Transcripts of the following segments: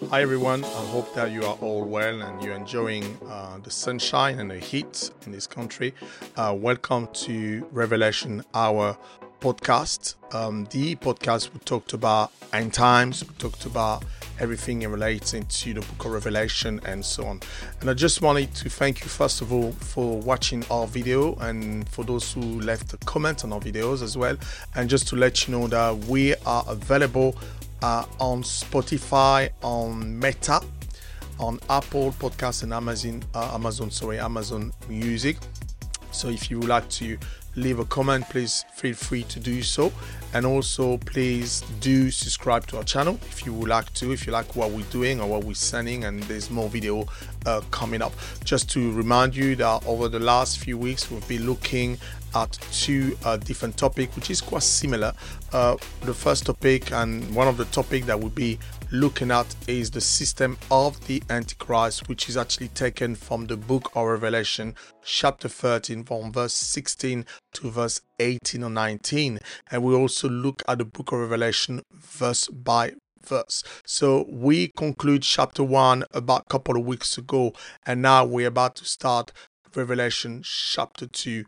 Hi everyone, I hope that you are all well and you're enjoying the sunshine and the heat in this country. Welcome to Revelation Hour podcast. The podcast we talked about end times, we talked about everything in relating to the book of Revelation and so on. And I just wanted to thank you first of all for watching our video and for those who left a comment on our videos as well. And just to let you know that we are available on Spotify, on Meta, on Apple Podcasts and Amazon Music. So if you would like to leave a comment, please feel free to do so. And also please do subscribe to our channel if you would like to, if you like what we're doing or what we're sending, and there's more video coming up. Just to remind you that over the last few weeks we've been looking at two different topics, which is quite similar. The first topic, and one of the topics that we'll be looking at, is the system of the Antichrist, which is actually taken from the book of Revelation, chapter 13, from verse 16 to verse 18 or 19. And we also look at the book of Revelation verse by verse. So we conclude chapter 1 about a couple of weeks ago, and now we're about to start Revelation chapter 2.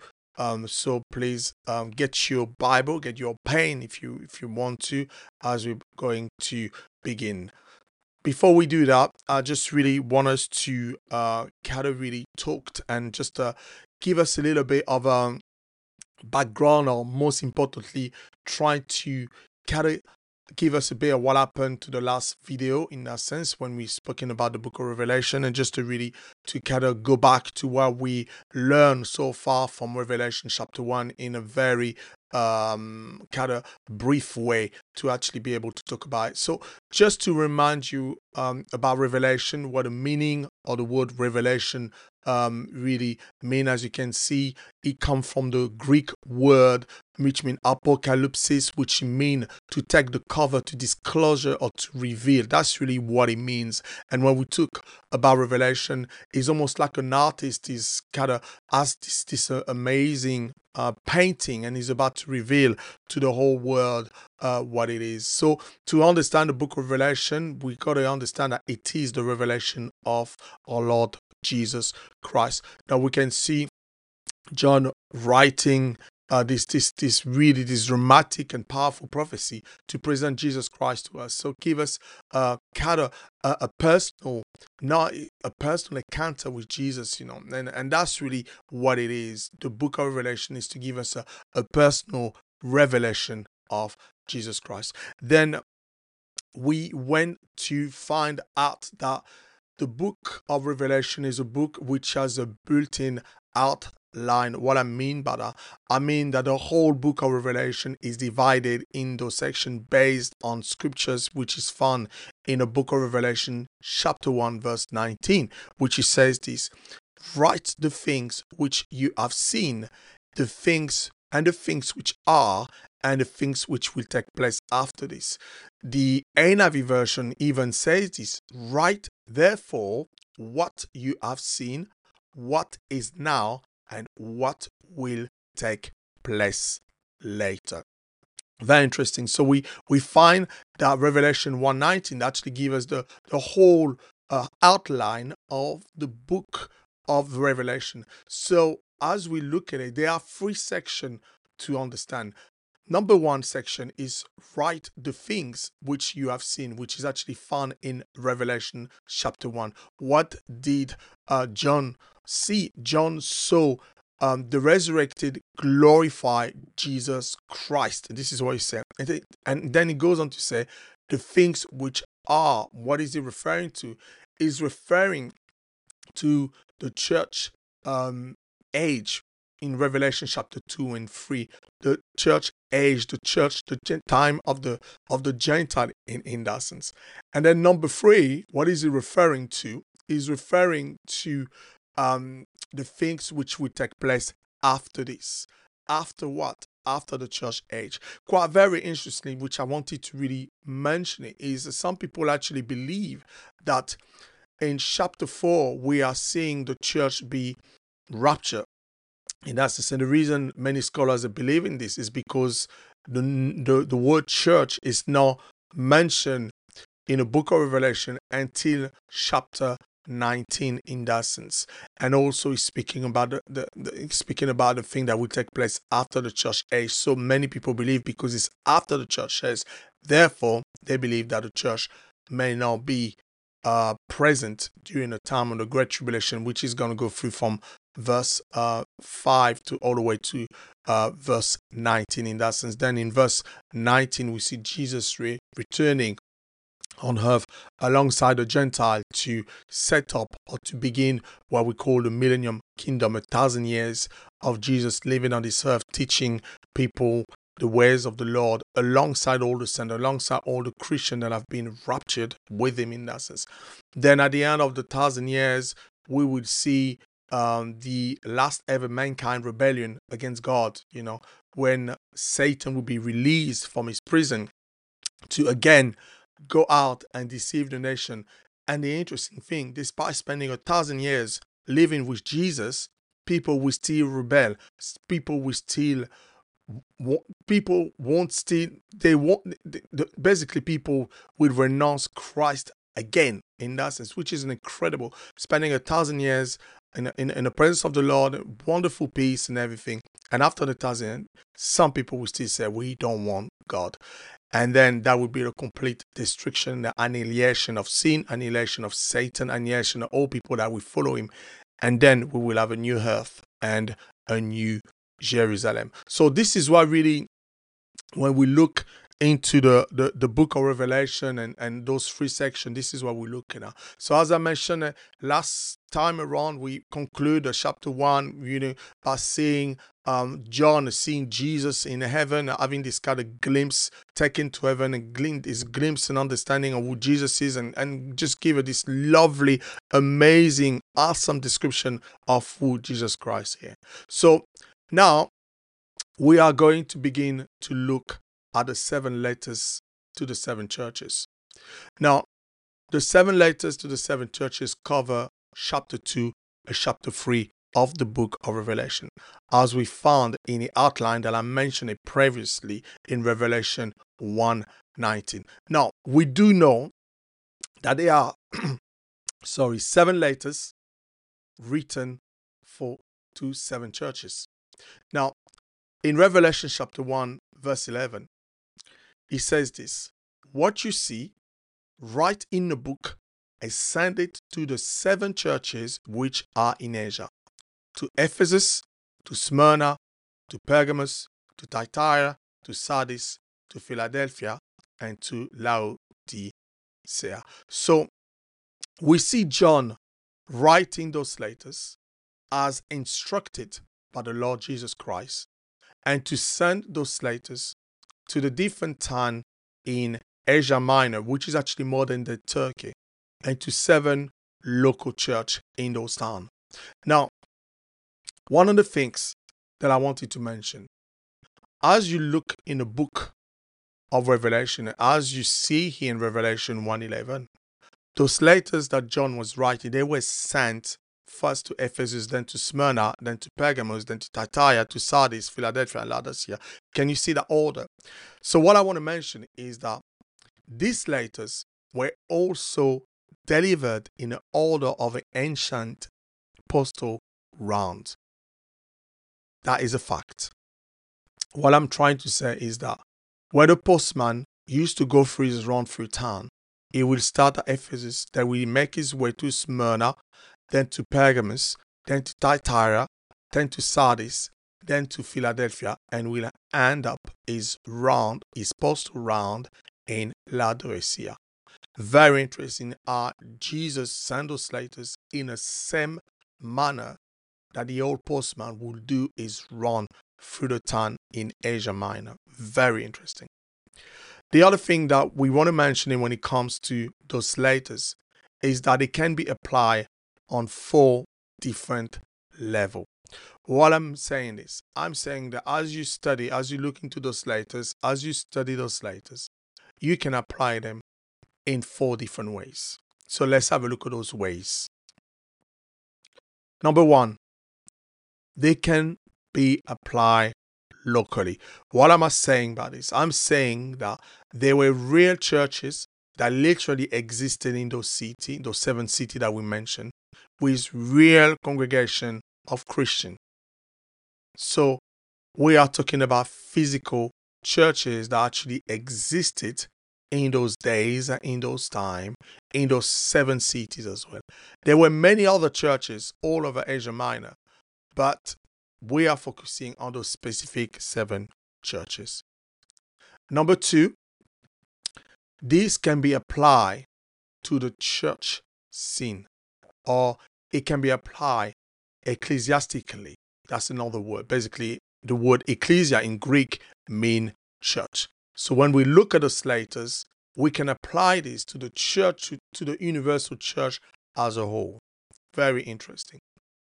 So please get your Bible, get your pen if you want to, as we're going to begin. Before we do that, I just really want us to kind of really talk and just give us a little bit of background, or most importantly, try to kind of give us a bit of what happened to the last video, in that sense, when we spoken about the book of Revelation, and just to kind of go back to what we learned so far from Revelation chapter 1 in a very kind of brief way, to actually be able to talk about it. So just to remind you about Revelation, what the meaning of the word revelation really mean. As you can see, it comes from the Greek word which means apocalypsis, which mean to take the cover, to disclosure, or to reveal. That's really what it means. And when we talk about Revelation, it's almost like an artist is kind of has this amazing painting, and is about to reveal to the whole world what it is. So to understand the book of Revelation, we got to understand that it is the revelation of our Lord Jesus Christ. Now we can see John writing this dramatic and powerful prophecy to present Jesus Christ to us. So give us kind of a personal, not a personal encounter with Jesus, and that's really what it is. The book of Revelation is to give us a personal revelation of Jesus Christ. Then we went to find out that the book of Revelation is a book which has a built-in outline. What I mean by that, I mean that the whole book of Revelation is divided into sections based on scriptures, which is found in the book of Revelation chapter 1 verse 19, which says this: write the things which you have seen, the things which are, and the things which will take place after this. The NIV version even says this: write therefore what you have seen, what is now, and what will take place later. Very interesting. So we find that Revelation 1:19 actually gives us the whole outline of the book of Revelation. So as we look at it, there are three sections to understand. Number one section is write the things which you have seen, which is actually found in Revelation chapter 1. What did John see? John saw the resurrected, glorified Jesus Christ. This is what he said. And then he goes on to say, the things which are. What is he referring to? He's referring to the church age in Revelation chapter 2 and 3. The church age, the time of the Gentile in that sense. And then number 3, what is he referring to? He's referring to the things which will take place after this. After what? After the church age. Quite very interesting, which I wanted to really mention it, is that some people actually believe that in chapter 4 we are seeing the church be raptured. In that sense, and the reason many scholars believe in this is because the word church is now mentioned in the book of Revelation until chapter 19 in that sense. And also he's speaking about the thing that will take place after the church age. So many people believe because it's after the church age, therefore they believe that the church may not be present during the time of the Great Tribulation, which is going to go through from verse 5 to all the way to verse 19 in that sense. Then in verse 19 we see Jesus returning on earth alongside the Gentile to set up or to begin what we call the millennium kingdom, 1,000 years of Jesus living on this earth, teaching people the ways of the Lord alongside all the saints, alongside all the Christians that have been raptured with him in that sense. Then at the end of the 1,000 years, we would see the last ever mankind rebellion against God, when Satan will be released from his prison to again go out and deceive the nation. And the interesting thing, despite spending 1,000 years living with Jesus, people will still rebel. People will still basically people will renounce Christ again in that sense, which is an incredible, spending 1,000 years in the presence of the Lord, wonderful peace and everything. And after the 1,000, some people will still say, we don't want God. And then that would be the complete destruction, the annihilation of sin, annihilation of Satan, annihilation of all people that will follow him. And then we will have a new earth and a new Jerusalem. So this is why really, when we look into the book of Revelation and those three sections, this is what we're looking at. So as I mentioned last time around, we conclude chapter 1, by seeing John seeing Jesus in heaven, having this kind of glimpse, taken to heaven, and this glimpse and understanding of who Jesus is, and just give it this lovely, amazing, awesome description of who Jesus Christ is. So now we are going to begin to look at the 7 letters to the 7 churches. Now, the 7 letters to the 7 churches cover chapter 2 and chapter 3 of the book of Revelation, as we found in the outline that I mentioned previously in Revelation 1:19. Now, we do know that there are 7 letters written to 7 churches. Now, in Revelation chapter 1, verse 11, he says this: what you see, write in the book, and send it to the 7 churches which are in Asia, to Ephesus, to Smyrna, to Pergamos, to Thyatira, to Sardis, to Philadelphia, and to Laodicea. So we see John writing those letters as instructed by the Lord Jesus Christ, and to send those letters to the different towns in Asia Minor, which is actually modern day Turkey, and to 7 local churches in those towns. Now, one of the things that I wanted to mention, as you look in the book of Revelation, as you see here in Revelation 1:11, those letters that John was writing, they were sent first to Ephesus, then to Smyrna, then to Pergamos, then to Thyatira, to Sardis, Philadelphia, and Laodicea. Can you see the order? So what I want to mention is that these letters were also delivered in the order of an ancient postal round. That is a fact. What I'm trying to say is that when the postman used to go through his round through town, he will start at Ephesus, then will make his way to Smyrna, then to Pergamos, then to Thyatira, then to Sardis, then to Philadelphia, and will end up his postal round in Laodicea. Very interesting. Jesus sent those letters in the same manner that the old postman would do his run through the town in Asia Minor. Very interesting. The other thing that we want to mention when it comes to those letters is that it can be applied on 4 different levels. What I'm saying is, I'm saying that as you study, as you look into those letters, as you study those letters, you can apply them in 4 different ways. So let's have a look at those ways. Number 1, they can be applied locally. What am I saying by this? I'm saying that there were real churches that literally existed in those cities, those 7 cities that we mentioned, with real congregation of Christians. So we are talking about physical churches that actually existed in those days and in those times, in those 7 cities as well. There were many other churches all over Asia Minor, but we are focusing on those specific 7 churches. Number 2, this can be applied to the church scene, or it can be applied ecclesiastically. That's another word. Basically, the word ecclesia in Greek means church. So when we look at the letters, we can apply this to the church, to the universal church as a whole. Very interesting.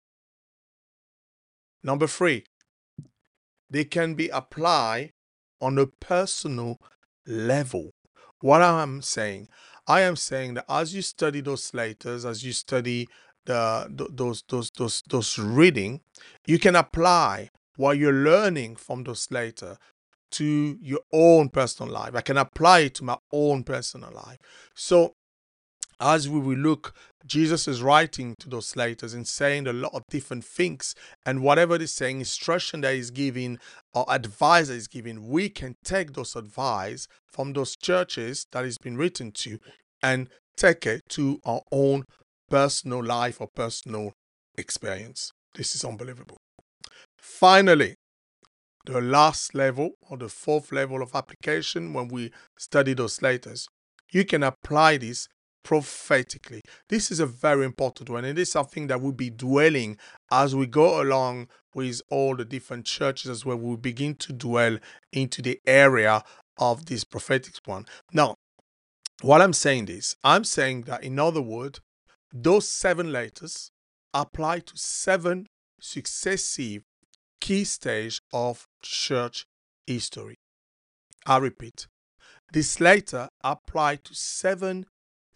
Number 3, they can be applied on a personal level. What I am saying that as you study those letters, as you study those reading, you can apply what you're learning from those letters to your own personal life. I can apply it to my own personal life. So as we will look, Jesus is writing to those letters and saying a lot of different things, and whatever he's saying, instruction that he's giving or advice that he's giving, we can take those advice from those churches that it's been written to and take it to our own personal life or personal experience. This is unbelievable. Finally, the last level or the 4th level of application, when we study those letters, you can apply this prophetically. This is a very important one. It is something that we'll be dwelling as we go along with all the different churches as well. We'll begin to dwell into the area of this prophetic one. Now, while I'm saying this, I'm saying that, in other words, those 7 letters apply to 7 successive key stages of church history. I repeat, this letter apply to 7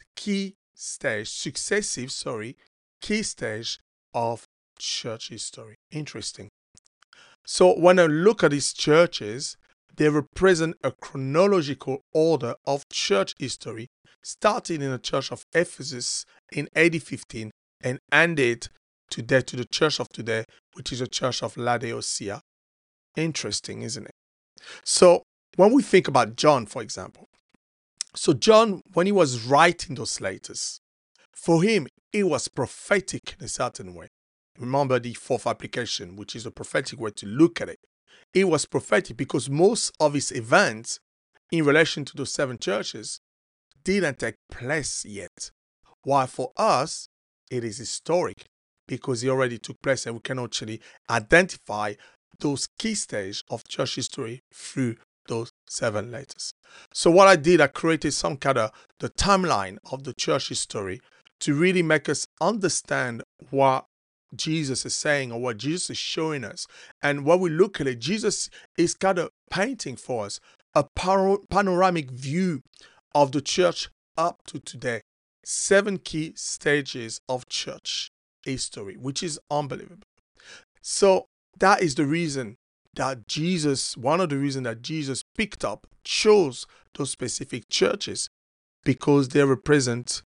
successive key stage of church history. Interesting. So when I look at these churches, they represent a chronological order of church history, starting in the church of Ephesus in AD 15 and ended to the church of today, which is the church of Laodicea. Interesting, isn't it? So when we think about John, for example, so John, when he was writing those letters, for him, it was prophetic in a certain way. Remember the 4th application, which is a prophetic way to look at it. It was prophetic because most of his events in relation to those 7 churches didn't take place yet. While for us, it is historic because it already took place, and we can actually identify those key stages of church history through those 7 letters. So what I did, I created some kind of the timeline of the church history to really make us understand what Jesus is saying or what Jesus is showing us. And when we look at it, Jesus is kind of painting for us a panoramic view of the church up to today. 7 key stages of church history, which is unbelievable. So that is the reason that one of the reasons that Jesus chose those specific churches, because they represent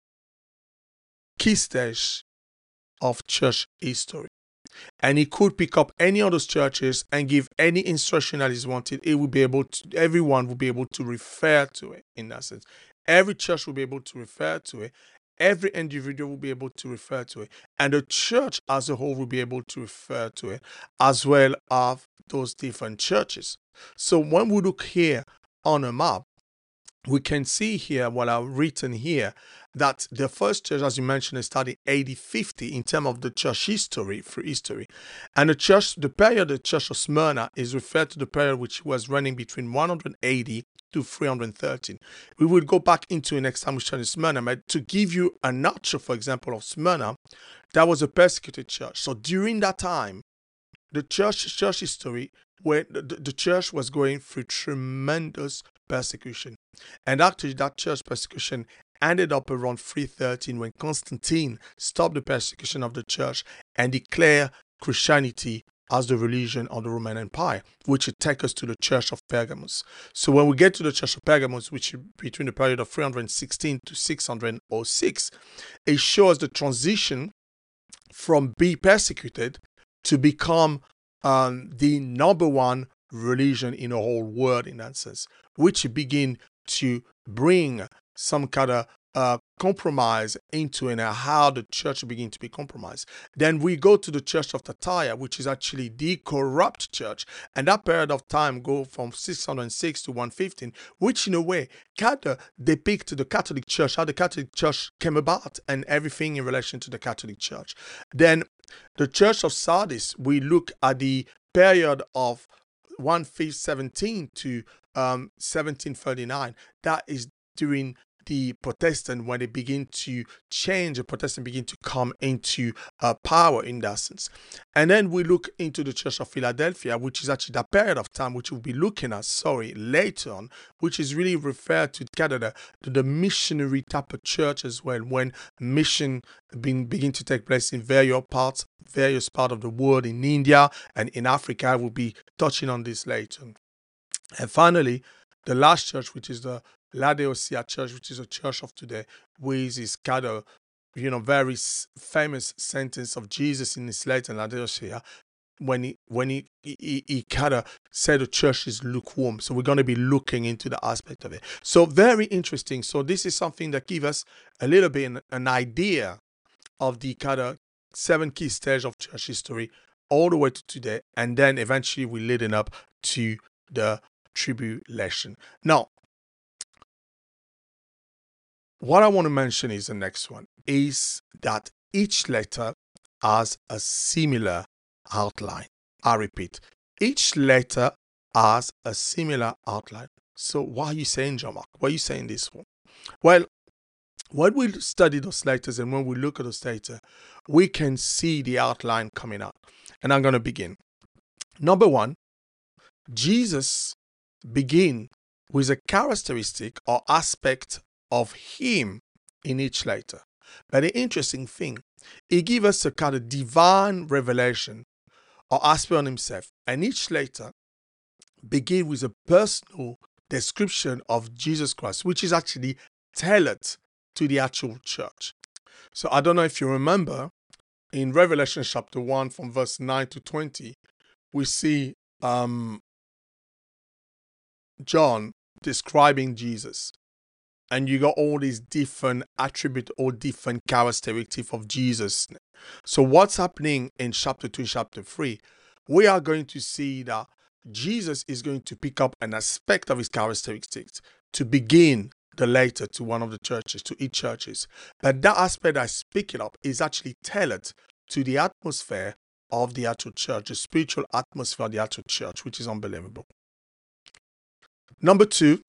key stage of church history. And he could pick up any of those churches and give any instruction that is wanted. Everyone will be able to refer to it in that sense. Every church will be able to refer to it. Every individual will be able to refer to it. And the church as a whole will be able to refer to it, as well as those different churches. So when we look here on a map, we can see here what I've written here, that the first church, as you mentioned, is started AD 50 in terms of the church history. And the period of the church of Smyrna is referred to the period which was running between 180 to 313. We will go back into it next time we study Smyrna, but to give you a nutshell, for example, of Smyrna, that was a persecuted church. So during that time, the church history, where the church was going through tremendous persecution. And actually that church persecution ended up around 313 when Constantine stopped the persecution of the church and declared Christianity as the religion of the Roman Empire, which would take us to the Church of Pergamos. So when we get to the Church of Pergamos, which is between the period of 316 to 606, it shows the transition from being persecuted to become the number one religion in the whole world, in that sense, which begin to bring some kind of compromise into and how the church begin to be compromised. Then we go to the Church of Thyatira, which is actually the corrupt church, and that period of time go from 606 to 115, which in a way kind of depict the Catholic Church, how the Catholic Church came about and everything in relation to the Catholic Church. Then the Church of Sardis, we look at the period of 1517 to 1739. That is during the Protestant, when they begin to change, the Protestant begin to come into power in that sense. And then we look into the Church of Philadelphia, which is actually that period of time, which we'll be looking at, later on, which is really referred to Canada, to the missionary type of church as well, when mission begin to take place in various parts of the world, in India and in Africa. We'll be touching on this later. And finally, the last church, which is the Laodicea Church, which is a church of today, with this kind of, very famous sentence of Jesus in his letter in Laodicea, when he kind of said the church is lukewarm. So we're going to be looking into the aspect of it. So very interesting. So this is something that gives us a little bit an idea of the kind of 7 key stages of church history all the way to today, and then eventually we're leading up to the tribulation. Now, what I want to mention is the next one, is that each letter has a similar outline. I repeat, each letter has a similar outline. So what are you saying, Jean-Marc? What are you saying this for? Well, when we study those letters and when we look at those letters, we can see the outline coming out. And I'm going to begin. Number 1, Jesus begin with a characteristic or aspect of him in each letter. But the interesting thing, he gives us a kind of divine revelation or aspect on himself. And each letter begin with a personal description of Jesus Christ, which is actually tailored to the actual church. So I don't know if you remember, in Revelation chapter 1 from verse 9 to 20, we see John describing Jesus. And you got all these different attributes or different characteristics of Jesus. So what's happening in chapter 2 and chapter 3? We are going to see that Jesus is going to pick up an aspect of his characteristics to begin the letter to one of the churches, to each churches. But that aspect I speak it up is actually tailored to the atmosphere of the actual church, the spiritual atmosphere of the actual church, which is unbelievable. Number 2,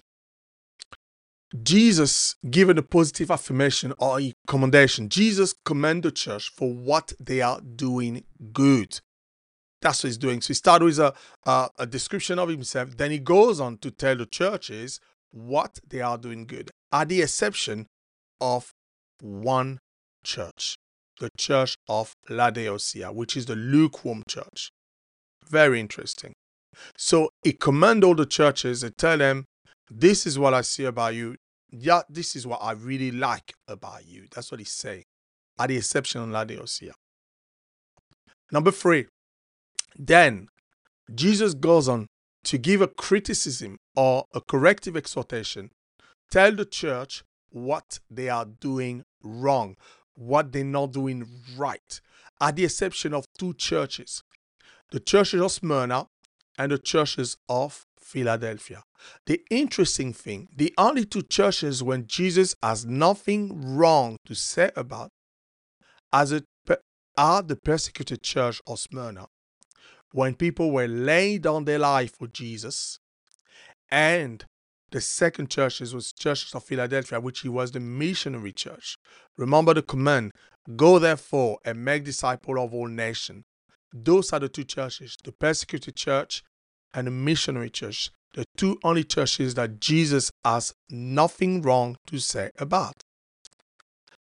Jesus given a positive affirmation or a commendation. Jesus commend the church for what they are doing good. That's what he's doing. So he started with a description of himself. Then he goes on to tell the churches what they are doing good, at the exception of one church, the Church of Laodicea, which is the lukewarm church. Very interesting. So he commend all the churches and tell them, this is what I see about you. Yeah, this is what I really like about you. That's what he's saying, at the exception of Laodicea. Number 3, then Jesus goes on to give a criticism or a corrective exhortation, tell the church what they are doing wrong, what they're not doing right, at the exception of 2 churches, the churches of Smyrna and the churches of Philadelphia. The interesting thing, the only 2 churches when Jesus has nothing wrong to say about are the persecuted church of Smyrna, when people were laying down their life for Jesus, and the second churches was churches of Philadelphia, which he was the missionary church. Remember the command, go therefore and make disciples of all nations. Those are the 2 churches, the persecuted church and the missionary church, the 2 only churches that Jesus has nothing wrong to say about.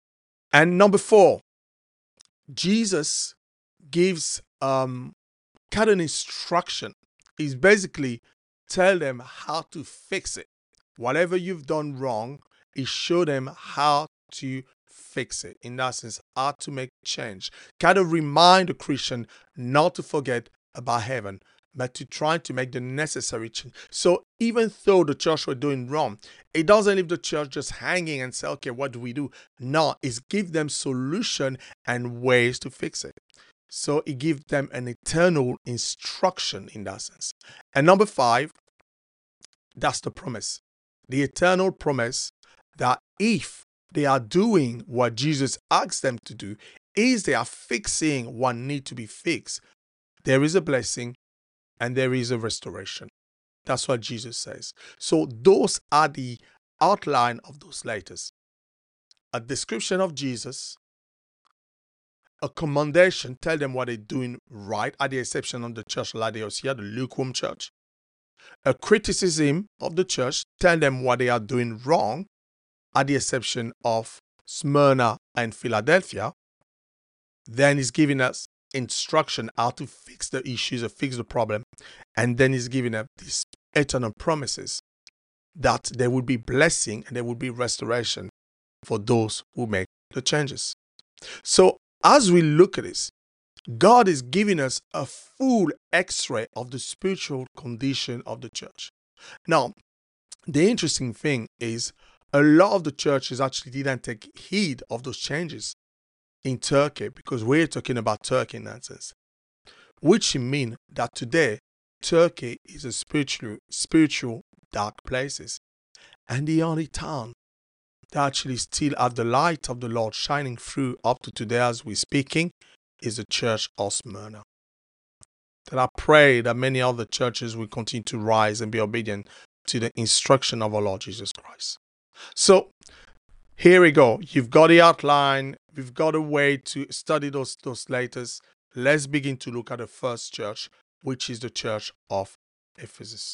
And number 4, Jesus gives kind of instruction. Is basically tell them how to fix it. Whatever you've done wrong, is show them how to fix it. In that sense, how to make change. Kind of remind the Christian not to forget about heaven, but to try to make the necessary change. So even though the church were doing wrong, it doesn't leave the church just hanging and say, okay, what do we do? No, it's give them solution and ways to fix it. So it gives them an eternal instruction in that sense. And number 5, that's the promise. The eternal promise that if they are doing what Jesus asked them to do, is they are fixing what needs to be fixed, there is a blessing and there is a restoration. That's what Jesus says. So those are the outline of those letters. A description of Jesus, a commendation, tell them what they're doing right, at the exception of the church Laodicea, the lukewarm church. A criticism of the church, tell them what they are doing wrong, at the exception of Smyrna and Philadelphia. Then he's giving us instruction how to fix the issues or fix the problem. And then he's giving us these eternal promises that there will be blessing and there will be restoration for those who make the changes. So as we look at this, God is giving us a full x-ray of the spiritual condition of the church. Now, the interesting thing is a lot of the churches actually didn't take heed of those changes in Turkey, because we're talking about Turkey in that sense, which means that today Turkey is a spiritual dark places, and the only town that actually still have the light of the Lord shining through up to today as we're speaking is the church of Smyrna. That I pray that many other churches will continue to rise and be obedient to the instruction of our Lord Jesus Christ. So here we go. You've got the outline. We've got a way to study those letters. Let's begin to look at the first church, which is the church of Ephesus.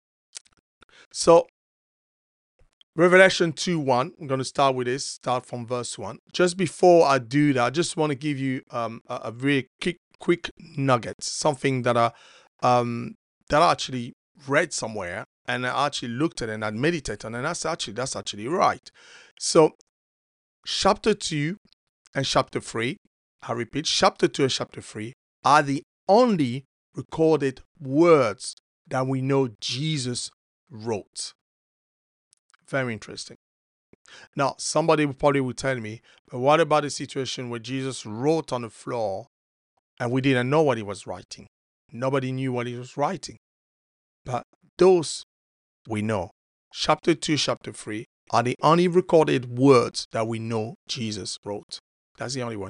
So Revelation 2:1, I'm going to start with this, start from verse 1. Just before I do that, I just want to give you a very quick nugget, something that I actually read somewhere, and I actually looked at it and I meditated on it, and that's actually right. So chapter 2 and chapter 3, I repeat, chapter 2 and chapter 3 are the only recorded words that we know Jesus wrote. Very interesting. Now, somebody probably will tell me, but what about the situation where Jesus wrote on the floor and we didn't know what he was writing? Nobody knew what he was writing. But those we know. Chapter 2, chapter 3 are the only recorded words that we know Jesus wrote. That's the only one.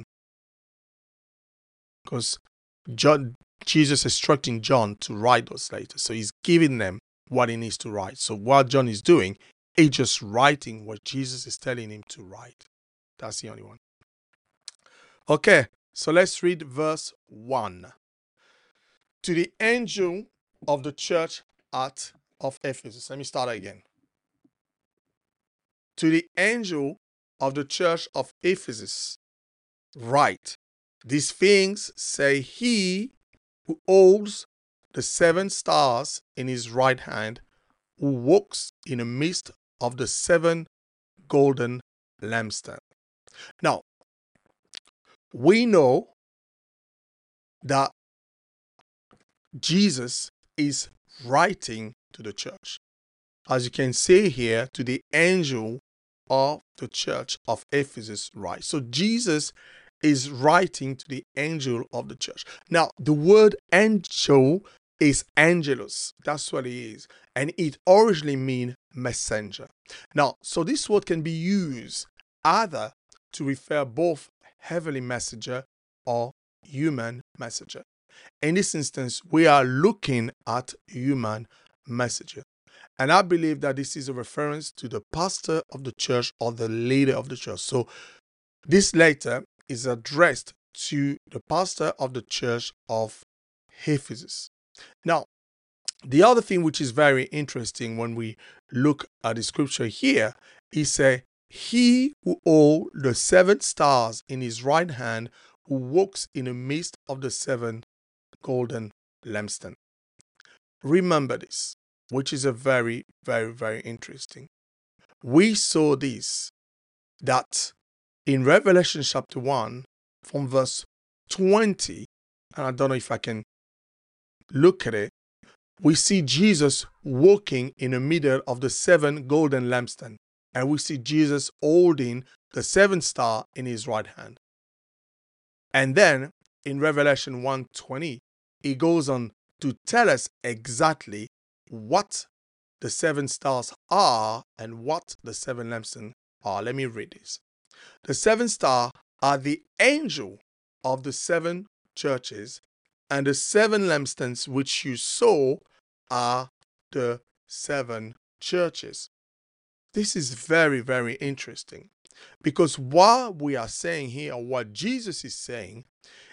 Because Jesus is instructing John to write those letters. So he's giving them what he needs to write. So what John is doing, he's just writing what Jesus is telling him to write. That's the only one. Okay, so let's read verse 1. To the angel of the church of Ephesus. Let me start again. To the angel of the church of Ephesus, write, these things say he who holds the 7 stars in his right hand, who walks in the midst of the 7 golden lampstands. Now, we know that Jesus is writing to the church. As you can see here, to the angel of the church of Ephesus, right? So Jesus is writing to the angel of the church. Now, the word angel is angelos. That's what it is. And it originally means messenger. Now, so this word can be used either to refer both heavenly messenger or human messenger. In this instance, we are looking at human messenger. And I believe that this is a reference to the pastor of the church or the leader of the church. So this letter is addressed to the pastor of the church of Ephesus. Now, the other thing which is very interesting when we look at the scripture here is he who holds the 7 stars in his right hand, who walks in the midst of the 7 golden lampstand. Remember this, which is a very, very, very interesting. We saw this, that in Revelation chapter 1, from verse 20, and I don't know if I can look at it, we see Jesus walking in the middle of the 7 golden lampstands. And we see Jesus holding the 7th star in his right hand. And then in Revelation 1:20, he goes on to tell us exactly what the 7 stars are and what the 7 lampstands are. Let me read this. The 7 stars are the angel of the 7 churches, and the 7 lampstands which you saw are the 7 churches. This is very, very interesting, because what we are saying here, what Jesus is saying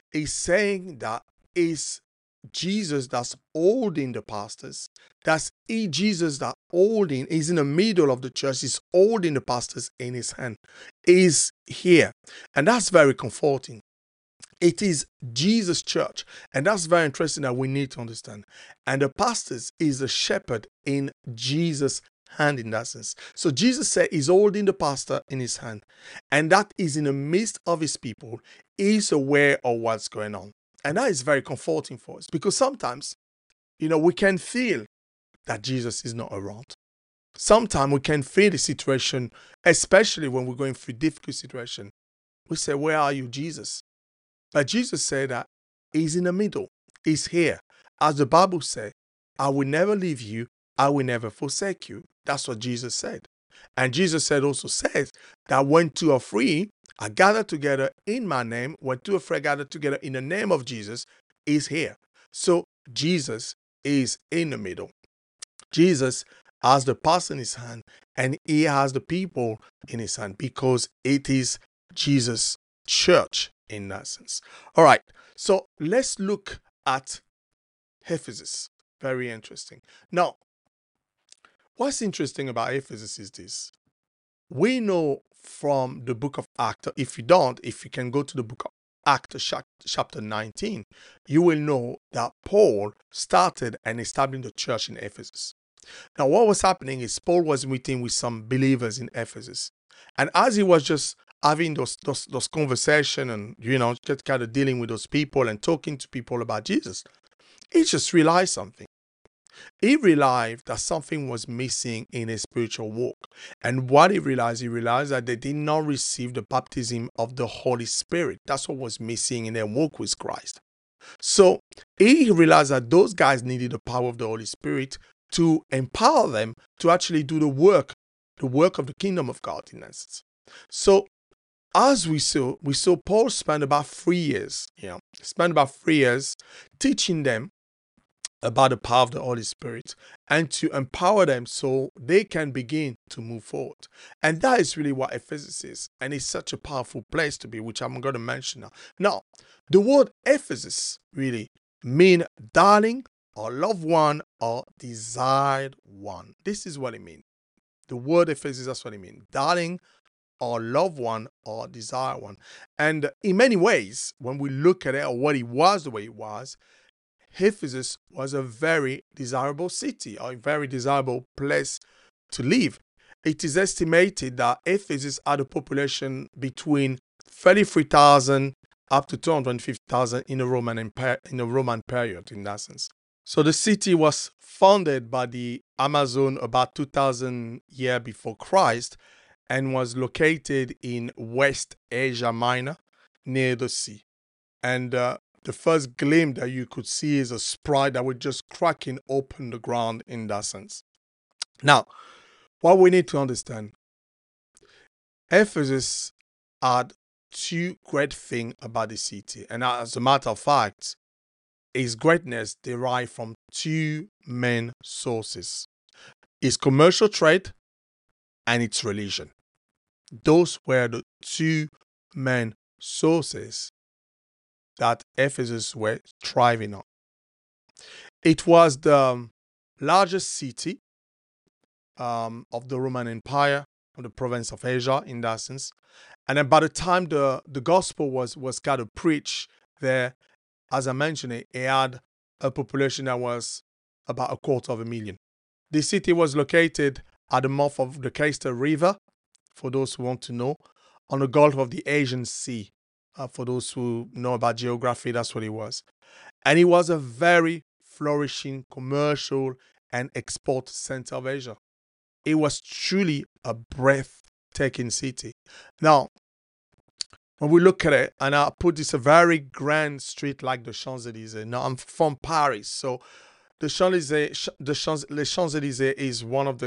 that is Jesus that's holding the pastors. That's Jesus that holding, is in the middle of the church, is holding the pastors in his hand, is here. And that's very comforting. It is Jesus' church. And that's very interesting that we need to understand. And the pastors is the shepherd in Jesus' hand in that sense. So Jesus said he's holding the pastor in his hand. And that is in the midst of his people. He's aware of what's going on. And that is very comforting for us. Because sometimes, we can feel that Jesus is not around. Sometimes we can feel the situation, especially when we're going through difficult situation. We say, where are you, Jesus? But Jesus said that he's in the middle. He's here. As the Bible says, I will never leave you. I will never forsake you. That's what Jesus said. And Jesus also says that when 2 or 3 are gathered together in my name, when 2 or 3 are gathered together in the name of Jesus, he's here. So Jesus is in the middle. Jesus has the pastor in his hand, and he has the people in his hand, because it is Jesus' church in that sense. All right, so let's look at Ephesus. Very interesting. Now, what's interesting about Ephesus is this. We know from the book of Acts, if you can go to the book of Acts chapter 19, you will know that Paul started and established the church in Ephesus. Now, what was happening is Paul was meeting with some believers in Ephesus. And as he was just having those conversations and, just kind of dealing with those people and talking to people about Jesus, he just realized something. He realized that something was missing in his spiritual walk. And what he realized that they did not receive the baptism of the Holy Spirit. That's what was missing in their walk with Christ. So he realized that those guys needed the power of the Holy Spirit to empower them to actually do the work of the kingdom of God in essence. So as we saw Paul spent about 3 years, teaching them about the power of the Holy Spirit and to empower them so they can begin to move forward. And that is really what Ephesus is. And it's such a powerful place to be, which I'm going to mention now. Now, the word Ephesus really means darling or loved one or desired one. This is what it means. The word Ephesus, that's what it means. Darling or loved one or desired one. And in many ways, when we look at it or what it was, the way it was, Ephesus was a very desirable city or a very desirable place to live. It is estimated that Ephesus had a population between 33,000 up to 250,000 in the Roman Empire, in the Roman period, in that sense. So the city was founded by the Amazon about 2,000 years before Christ and was located in West Asia Minor near the sea. And the first glimpse that you could see is a sprite that was just cracking open the ground in that sense. Now, what we need to understand, Ephesus had 2 great things about the city. And as a matter of fact, its greatness derived from 2 main sources. Its commercial trade and its religion. Those were the 2 main sources that Ephesus were thriving on. It was the largest city of the Roman Empire, of the province of Asia in that sense. And then by the time the gospel was kind of preached there, as I mentioned, it had a population that was about 250,000. The city was located at the mouth of the Cayster River, for those who want to know, on the Gulf of the Aegean Sea. For those who know about geography, that's what it was. And it was a very flourishing commercial and export center of Asia. It was truly a breathtaking city. Now, when we look at it, and I put this a very grand street like the Champs-Élysées. Now, I'm from Paris, so the Les Champs-Élysées is one of the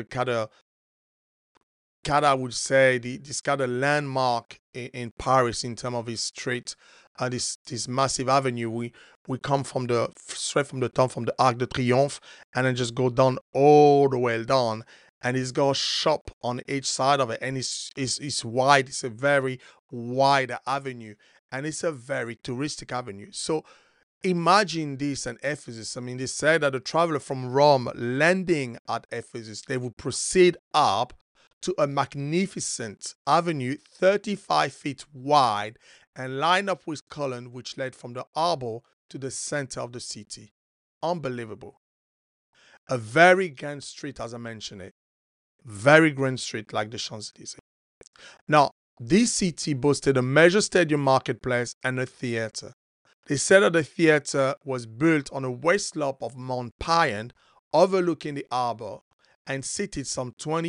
I would say, this kind of landmark in Paris in terms of its street. This massive avenue. We come straight from the town, from the Arc de Triomphe, and then just go down all the way down. And it's got a shop on each side of it, and it's wide. It's a very wide avenue, and it's a very touristic avenue. So imagine this in Ephesus. I mean, they said that the traveler from Rome landing at Ephesus, they would proceed up to a magnificent avenue, 35 feet wide, and lined up with columns which led from the harbor to the center of the city. Unbelievable. A very grand street, as I mentioned it. Very grand street like the Champs-Élysées. Now, this city boasted a major stadium, marketplace, and a theater. They said that the theater was built on a west slope of Mount Pion, overlooking the harbor, and seated some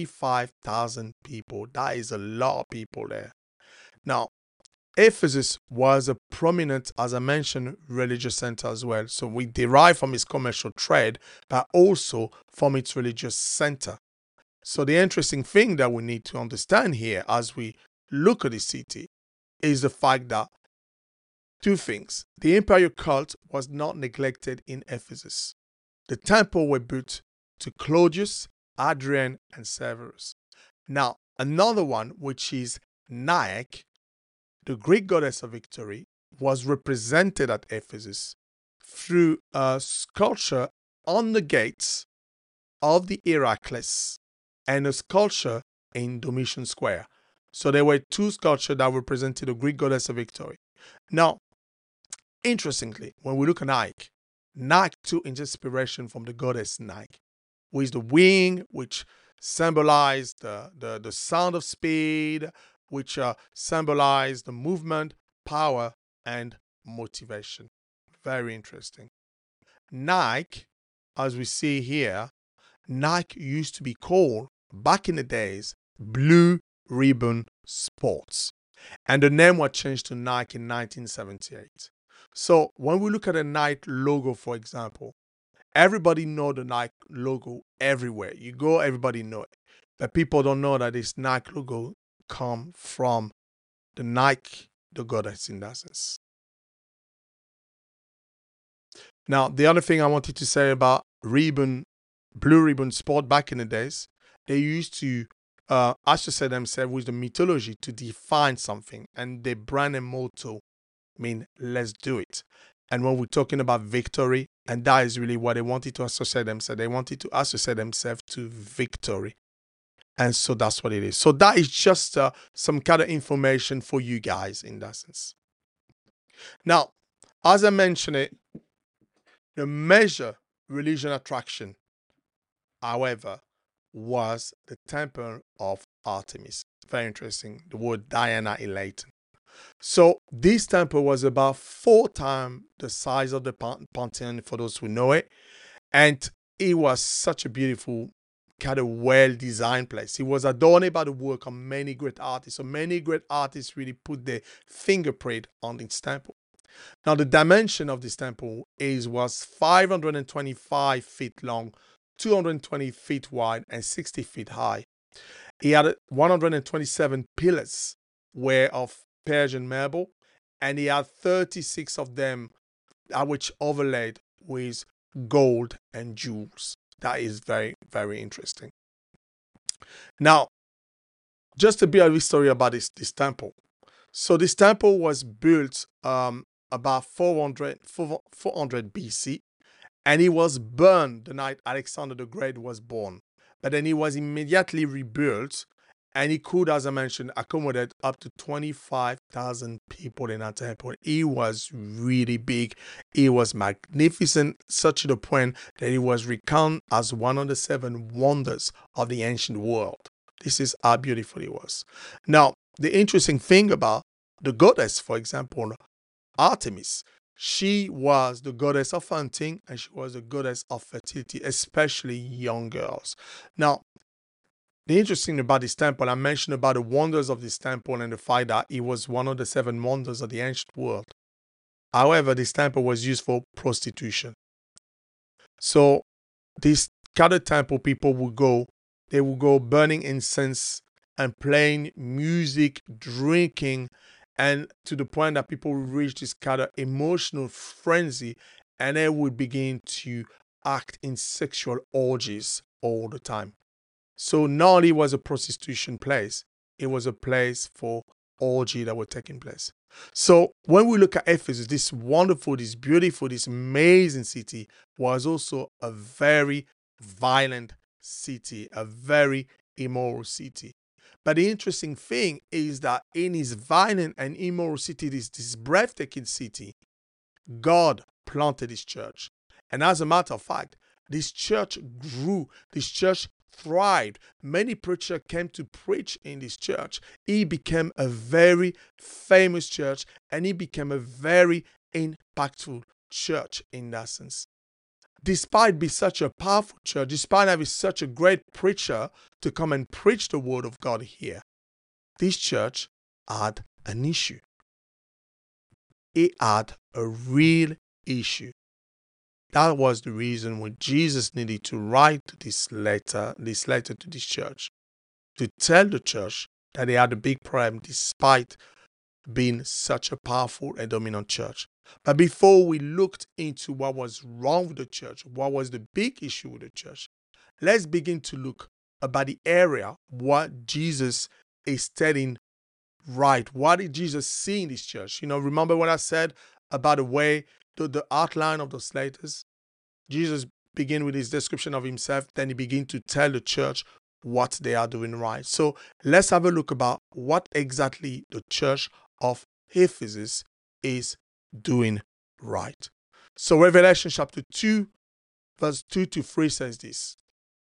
25,000 people. That is a lot of people there. Now, Ephesus was a prominent, as I mentioned, religious center as well. So we derive from its commercial trade, but also from its religious center. So the interesting thing that we need to understand here as we look at the city is the fact that two things. The imperial cult was not neglected in Ephesus. The temple were built to Claudius, Hadrian, and Severus. Now, another one, which is Nike, the Greek goddess of victory, was represented at Ephesus through a sculpture on the gates of the Heracles and a sculpture in Domitian Square. So there were two sculptures that represented the Greek goddess of victory. Now, interestingly, when we look at Nike, Nike took inspiration from the goddess Nike, who is the wing, which symbolized the sound of speed, which symbolized the movement, power, and motivation. Very interesting. Nike, as we see here, Nike used to be called, back in the days, Blue Ribbon Sports. And the name was changed to Nike in 1978. So when we look at the Nike logo, for example, everybody know the Nike logo everywhere. You go, everybody know it. But people don't know that this Nike logo come from the Nike, the goddess, in that sense. Now, the other thing I wanted to say about Blue Ribbon Sport back in the days, they used to associate themselves with the mythology to define something, and their brand and motto mean let's do it. And when we're talking about victory, and that is really what they wanted to associate themselves. They wanted to associate themselves to victory. And so that's what it is. So that is just some kind of information for you guys in that sense. Now, as I mentioned it, the major religion attraction, however, was the temple of Artemis. Very interesting. The word Diana in Latin. So this temple was about 4 times the size of the Pantheon, for those who know it. And it was such a beautiful, kind of well-designed place. It was adorned by the work of many great artists. So many great artists really put their fingerprint on this temple. Now, the dimension of this temple was 525 feet long, 220 feet wide, and 60 feet high. He had 127 pillars were of Persian marble, and he had 36 of them which overlaid with gold and jewels. That is very, very interesting. Now, just a bit of history about this temple. So this temple was built about 400 BC, and it was burned the night Alexander the Great was born. But then it was immediately rebuilt, And it could, as I mentioned, accommodate up to 25,000 people in that temple. It was really big. It was magnificent, such to the point that it was recounted as one of the 7 wonders of the ancient world. This is how beautiful it was. Now, the interesting thing about the goddess, for example, Artemis, she was the goddess of hunting and she was the goddess of fertility, especially young girls. Now, the interesting about this temple, I mentioned about the wonders of this temple and the fact that it was one of the 7 wonders of the ancient world. However, this temple was used for prostitution. So this kind of temple, people would go, they would go burning incense and playing music, drinking, and to the point that people would reach this kind of emotional frenzy and they would begin to act in sexual orgies all the time. So not only was a prostitution place, it was a place for orgy that were taking place. So when we look at Ephesus, this wonderful, this beautiful, this amazing city was also a very violent city, a very immoral city. But the interesting thing is that in this violent and immoral city, this breathtaking city, God planted his church. And as a matter of fact, this church grew, this church thrived. Many preachers came to preach in this church. It became a very famous church and it became a very impactful church in that sense. Despite being such a powerful church, despite having such a great preacher to come and preach the word of God here, this church had an issue. It had a real issue. That was the reason why Jesus needed to write this letter to this church, to tell the church that they had a big problem despite being such a powerful and dominant church. But before we looked into what was wrong with the church, what was the big issue with the church, let's begin to look about the area what Jesus is telling right. What did Jesus see in this church? Remember what I said about the way, the outline of those letters? Jesus began with his description of himself, then he began to tell the church what they are doing right. So let's have a look about what exactly the church of Ephesus is doing right. So Revelation chapter 2, verse 2 to 3 says this: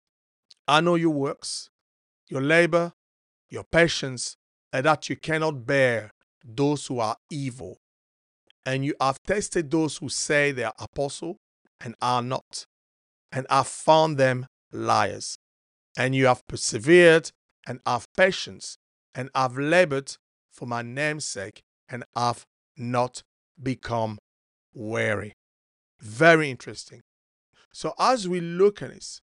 I know your works, your labor, your patience, and that you cannot bear those who are evil. And you have tested those who say they are apostles and are not, and have found them liars. And you have persevered and have patience and have labored for my name's sake and have not become weary. Very interesting. So as we look at this,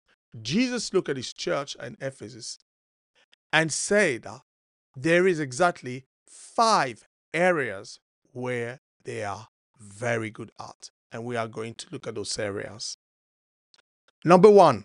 Jesus looked at his church in Ephesus and said that there is exactly 5 areas where they are very good at. And we are going to look at those areas. Number 1,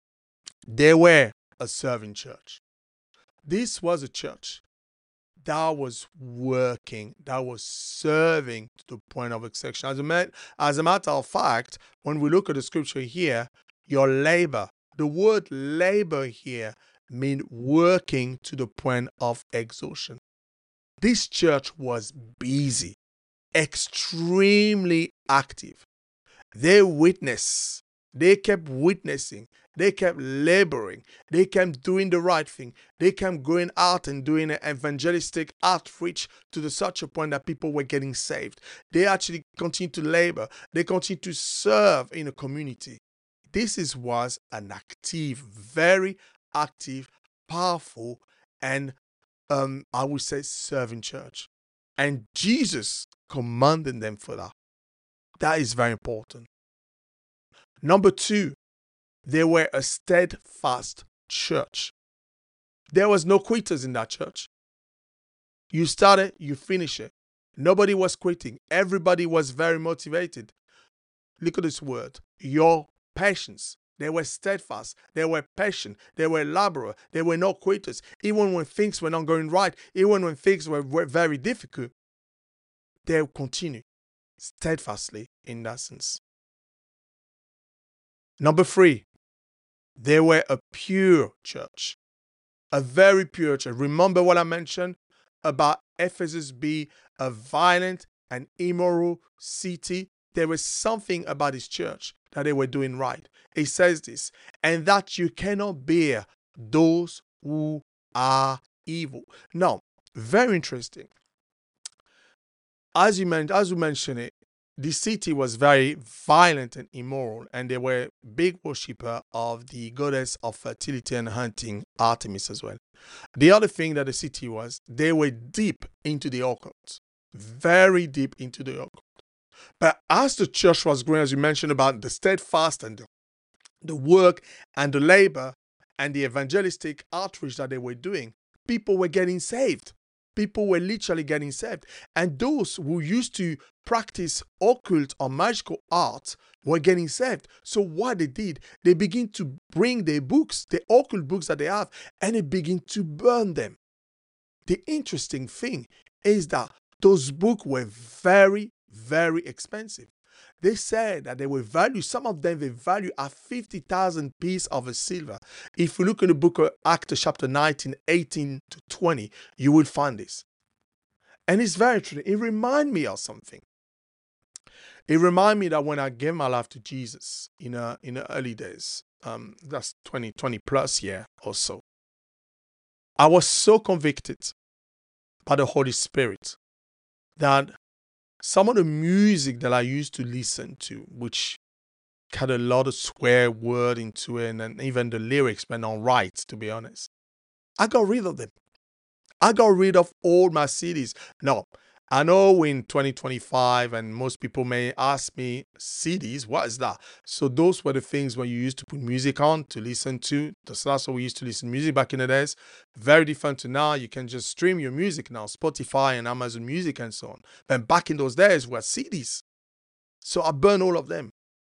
they were a serving church. This was a church that was working, that was serving to the point of exception. As a matter of fact, when we look at the scripture here, your labor, the word labor here means working to the point of exhaustion. This church was busy, extremely active. They witnessed. They kept witnessing. They kept laboring. They kept doing the right thing. They kept going out and doing an evangelistic outreach to such a point that people were getting saved. They actually continued to labor. They continued to serve in a community. This was an active, very active, powerful, and I would say serving church. And Jesus commanded them for that. That is very important. Number 2, they were a steadfast church. There was no quitters in that church. You started, you finish it. Nobody was quitting. Everybody was very motivated. Look at this word, your patience. They were steadfast. They were patient. They were laborer. They were no quitters. Even when things were not going right, even when things were very difficult, they continued steadfastly in that sense. Number 3, they were a pure church. a very pure church. Remember what I mentioned about Ephesus being a violent and immoral city? There was something about this church that they were doing right. It says this, and that you cannot bear those who are evil. Now, very interesting. As we mentioned it, the city was very violent and immoral, and they were big worshiper of the goddess of fertility and hunting, Artemis, as well. The other thing that the city was, they were deep into the occult, very deep into the occult. But as the church was growing, as you mentioned about the steadfast and the work and the labor and the evangelistic outreach that they were doing, people were getting saved. People were literally getting saved. And those who used to practice occult or magical arts were getting saved. So what they did, they begin to bring their books, the occult books that they have, and they begin to burn them. The interesting thing is that those books were very, very expensive. They said that they were valued, some of them they value at 50,000 pieces of silver. If you look in the book of Acts chapter 19, 18 to 20, you will find this. And it's very true. It reminds me of something. It reminds me that when I gave my life to Jesus in the early days, that's 20 plus year or so, I was so convicted by the Holy Spirit that some of the music that I used to listen to, which had a lot of swear word into it, and even the lyrics were not right, to be honest, I got rid of them. I got rid of all my CDs. Now, I know we're in 2025 and most people may ask me, CDs, what is that? So those were the things when you used to put music on to listen to. That's what we used to listen to music back in the days. Very different to now. You can just stream your music now, Spotify and Amazon Music and so on. But back in those days were CDs. So I burned all of them.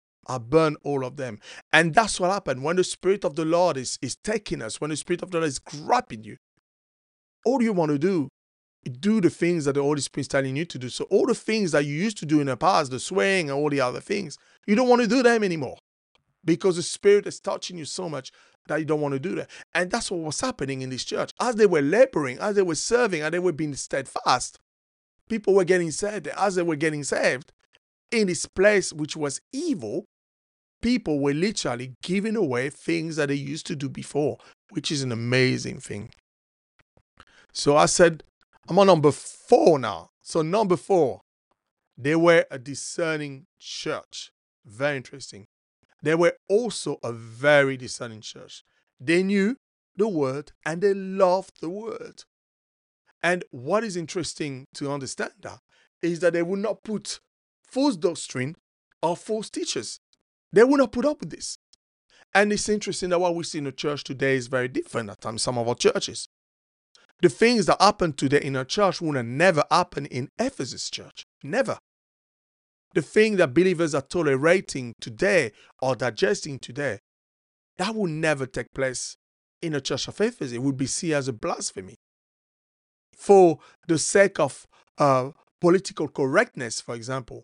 And that's what happened. When the Spirit of the Lord is taking us, when the Spirit of the Lord is grabbing you, all you want to do the things that the Holy Spirit is telling you to do. So all the things that you used to do in the past, the swearing and all the other things, you don't want to do them anymore because the Spirit is touching you so much that you don't want to do that. And that's what was happening in this church. As they were laboring, as they were serving, and they were being steadfast, people were getting saved. As they were getting saved, in this place which was evil, people were literally giving away things that they used to do before, which is an amazing thing. So I said, I'm on number 4 now. So number 4, they were a discerning church. Very interesting. They were also a very discerning church. They knew the word and they loved the word. And what is interesting to understand that is that they would not put false doctrine or false teachers. They would not put up with this. And it's interesting that what we see in the church today is very different at some of our churches. The things that happen today in a church would never happen in Ephesus church. Never. The thing that believers are tolerating today or digesting today, that will never take place in a church of Ephesus. It would be seen as a blasphemy. For the sake of political correctness, for example,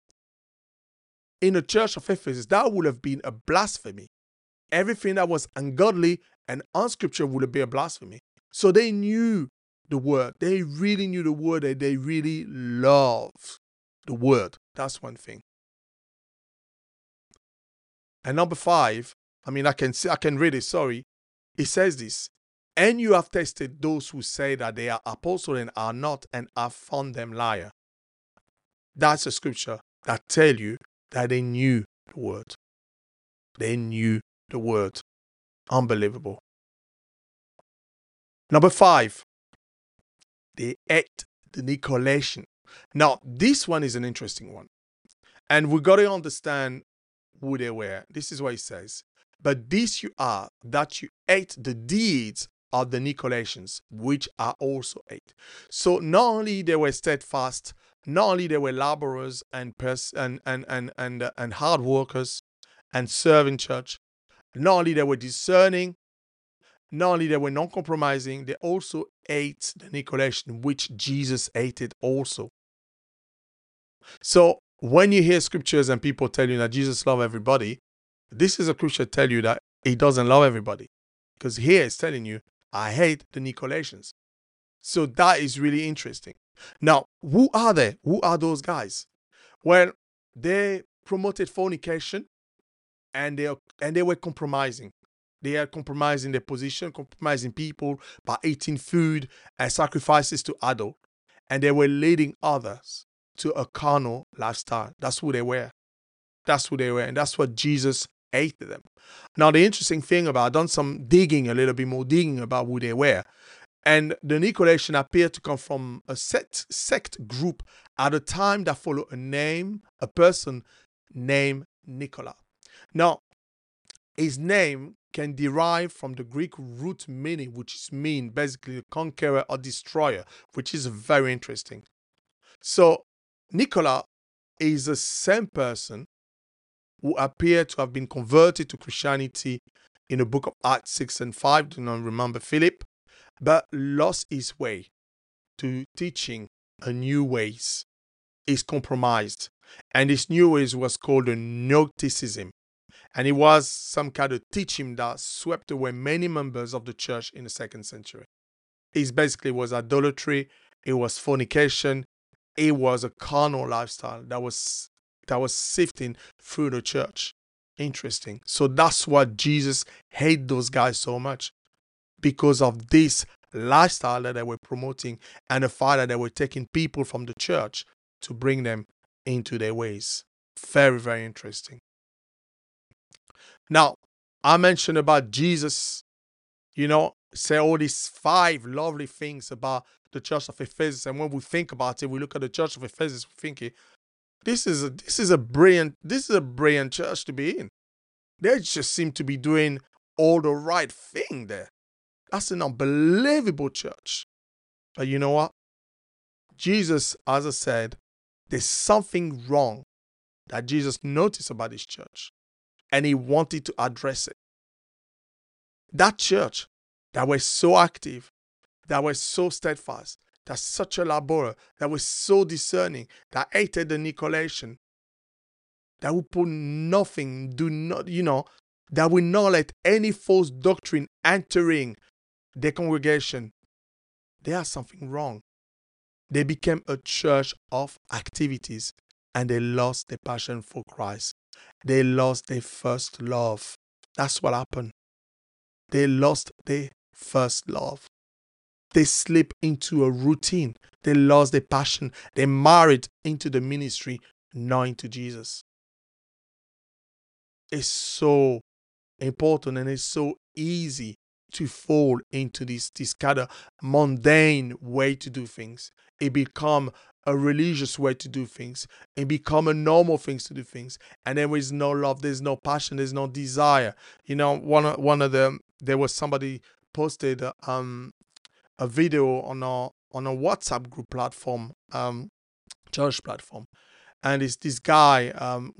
in the church of Ephesus, that would have been a blasphemy. Everything that was ungodly and unscriptural would have been a blasphemy. So they knew the word. They really knew the word. And they really loved the word. That's one thing. And number 5, I can read it, sorry. It says this, and you have tested those who say that they are apostles and are not, and have found them liar. That's a scripture that tells you that they knew the word. They knew the word. Unbelievable. Number 5, they ate the Nicolaitans. Now, this one is an interesting one. And we got to understand who they were. This is what it says. But this you are, that you ate the deeds of the Nicolaitans, which are also ate. So not only they were steadfast, not only they were laborers and hard workers and serving church, not only they were discerning, not only they were non-compromising, they also ate the Nicolaitans, which Jesus ate it also. So when you hear scriptures and people tell you that Jesus loves everybody, this is a scripture to tell you that he doesn't love everybody. Because here it's telling you I hate the Nicolaitans. So that is really interesting. Now, who are they? Who are those guys? Well, they promoted fornication, and they were compromising. They are compromising their position, compromising people by eating food and sacrifices to idol, and they were leading others to a carnal lifestyle. That's who they were. That's who they were, and that's what Jesus hated them. Now, the interesting thing about, I've done some digging, a little bit more digging about who they were, and the Nicolaitans appear to come from a sect group at a time that followed a person named Nicola. Now, his name can derive from the Greek root meaning, which is mean, basically conqueror or destroyer, which is very interesting. So, Nicola is the same person who appeared to have been converted to Christianity in the book of Acts 6 and 5, do not remember Philip, but lost his way to teaching a new ways. Is compromised. And this new ways was called the Gnosticism. And it was some kind of teaching that swept away many members of the church in the 2nd century. It basically was idolatry, it was fornication, it was a carnal lifestyle that was sifting through the church. Interesting. So that's what Jesus hated those guys so much, because of this lifestyle that they were promoting and the fact that they were taking people from the church to bring them into their ways. Very, very interesting. Now, I mentioned about Jesus, say all these 5 lovely things about the church of Ephesus. And when we think about it, we look at the church of Ephesus, we think this is a brilliant church to be in. They just seem to be doing all the right thing there. That's an unbelievable church. But you know what? Jesus, as I said, there's something wrong that Jesus noticed about this church, and he wanted to address it. That church that was so active, that was so steadfast, that's such a laborer, that was so discerning, that hated the Nicolaitan, that would put nothing, that will not let any false doctrine entering their congregation. There's something wrong. They became a church of activities, and they lost their passion for Christ. They lost their first love. That's what happened. They lost their first love. They slipped into a routine. They lost their passion. They married into the ministry, not into Jesus. It's so important, and it's so easy to fall into this kind of mundane way to do things. It become a religious way to do things. It become a normal thing to do things. And there is no love, there's no passion, there's no desire. One of them, there was somebody posted a video on a WhatsApp group platform, church platform, and this guy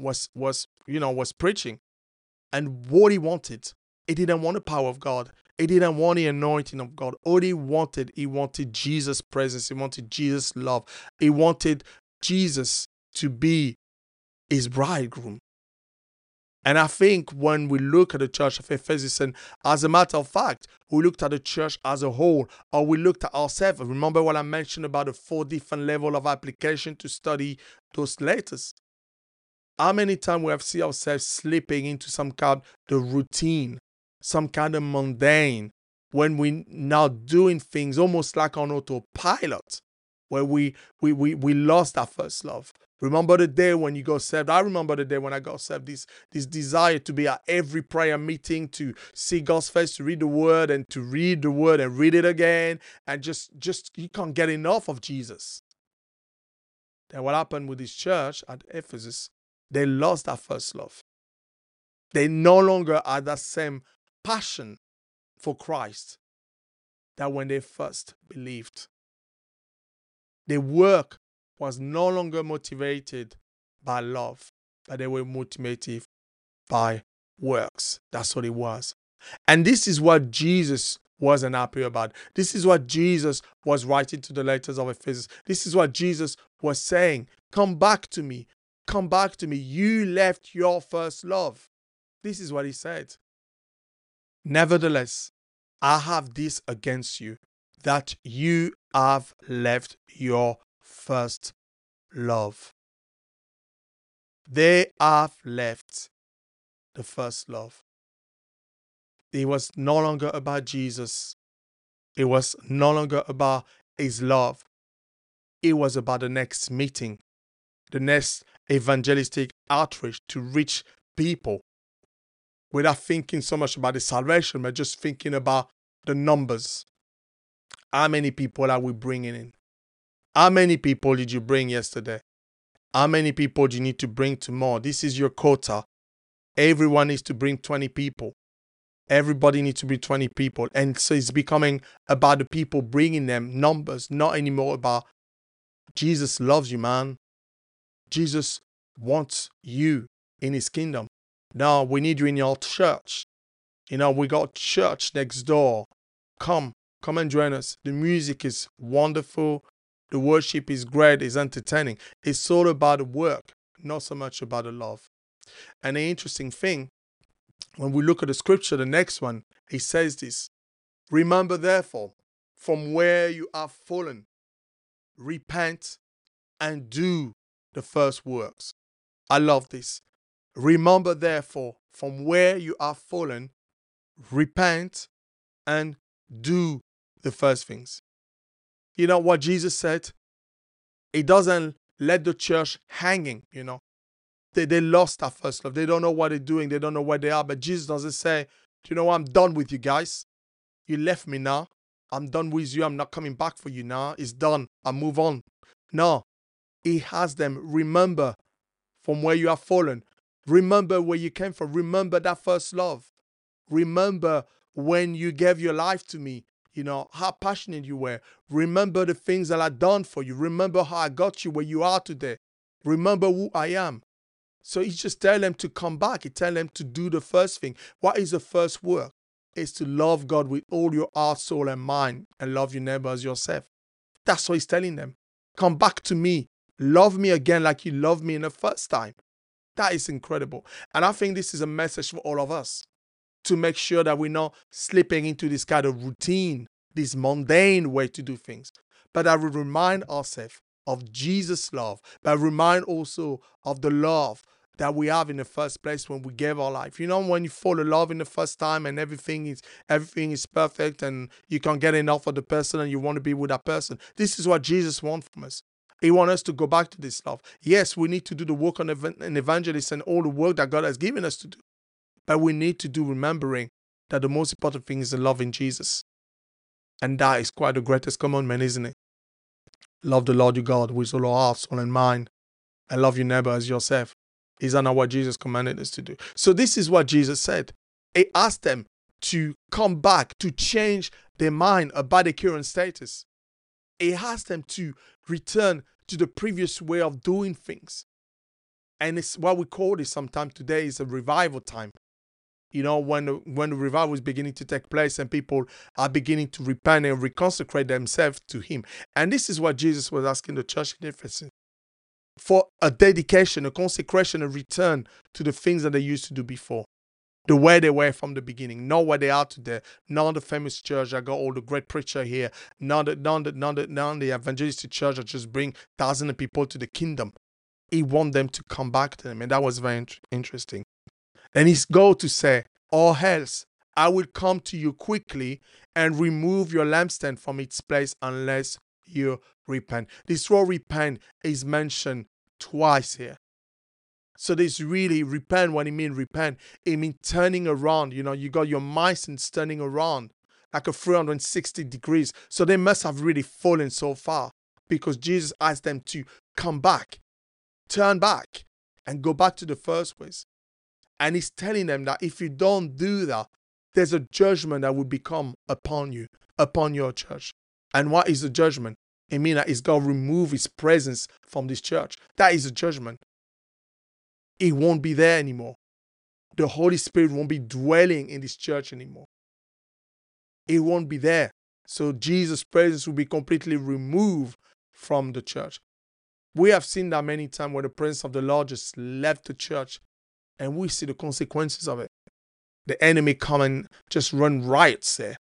was preaching, and what he wanted, he didn't want the power of God. He didn't want the anointing of God. All he wanted Jesus' presence. He wanted Jesus' love. He wanted Jesus to be his bridegroom. And I think when we look at the church of Ephesus, and as a matter of fact, we looked at the church as a whole, or we looked at ourselves. Remember what I mentioned about the 4 different levels of application to study those letters? How many times we have seen ourselves slipping into some kind of routine, some kind of mundane, when we now doing things almost like on autopilot, where we lost our first love. Remember the day when you got saved? I remember the day when I got saved. This desire to be at every prayer meeting, to see God's face, to read the Word, and to read the Word and read it again, and just you can't get enough of Jesus. Then what happened with this church at Ephesus? They lost that first love. They no longer had that same passion for Christ that when they first believed. Their work was no longer motivated by love, but they were motivated by works. That's what it was. And this is what Jesus wasn't happy about. This is what Jesus was writing to the letters of Ephesus. This is what Jesus was saying. Come back to me. Come back to me. You left your first love. This is what he said. Nevertheless, I have this against you, that you have left your first love. They have left the first love. It was no longer about Jesus. It was no longer about his love. It was about the next meeting, the next evangelistic outreach to reach people without thinking so much about the salvation, but just thinking about the numbers. How many people are we bringing in? How many people did you bring yesterday? How many people do you need to bring tomorrow? This is your quota. Everyone needs to bring 20 people. Everybody needs to be 20 people. And so it's becoming about the people bringing them numbers, not anymore about Jesus loves you, man. Jesus wants you in his kingdom. Now we need you in your church. We got church next door. Come and join us. The music is wonderful. The worship is great. It's entertaining. It's all about the work, not so much about the love. And the interesting thing, when we look at the scripture, the next one, he says this: remember therefore from where you have fallen, repent and do the first works. I love this. Remember therefore from where you have fallen, repent and do the first things. You know what Jesus said? He doesn't let the church hanging, They lost that first love. They don't know what they're doing. They don't know where they are. But Jesus doesn't say, I'm done with you guys. You left me now. I'm done with you. I'm not coming back for you now. It's done. I move on. No. He has them remember from where you have fallen. Remember where you came from. Remember that first love. Remember when you gave your life to me. How passionate you were. Remember the things that I've done for you. Remember how I got you where you are today. Remember who I am. So he just tell them to come back. He tell them to do the first thing. What is the first work? It's to love God with all your heart, soul, and mind, and love your neighbor as yourself. That's what he's telling them. Come back to me. Love me again like you loved me in the first time. That is incredible. And I think this is a message for all of us, to make sure that we're not slipping into this kind of routine, this mundane way to do things, but that we remind ourselves of Jesus' love, but remind also of the love that we have in the first place when we gave our life. When you fall in love in the first time and everything is perfect and you can't get enough of the person and you want to be with that person. This is what Jesus wants from us. He wants us to go back to this love. Yes, we need to do the work on an evangelist and all the work that God has given us to do. But we need to do remembering that the most important thing is the love in Jesus. And that is quite the greatest commandment, isn't it? Love the Lord your God with all our heart, soul, and mind. And love your neighbor as yourself. Is that not what Jesus commanded us to do? So this is what Jesus said. He asked them to come back, to change their mind about their current status. He asked them to return to the previous way of doing things. And it's what we call this sometimes today is a revival time. When the revival is beginning to take place and people are beginning to repent and reconsecrate themselves to him. And this is what Jesus was asking the church in Ephesus. For a dedication, a consecration, a return to the things that they used to do before. The way they were from the beginning, not where they are today. Not the famous church that got all the great preacher here. Not the evangelistic church that just bring thousands of people to the kingdom. He wants them to come back to him. And that was very interesting. And he's going to say, or else I will come to you quickly and remove your lampstand from its place unless you repent. This word repent is mentioned twice here. So this really repent, what it means repent, it means turning around. You got your mindset turning around like a 360 degrees. So they must have really fallen so far because Jesus asked them to come back, turn back and go back to the first ways. And he's telling them that if you don't do that, there's a judgment that will become upon you, upon your church. And what is the judgment? It means that he's going to remove his presence from this church. That is a judgment. It won't be there anymore. The Holy Spirit won't be dwelling in this church anymore. It won't be there. So Jesus' presence will be completely removed from the church. We have seen that many times where the presence of the Lord just left the church. And we see the consequences of it. The enemy come and just run riots there.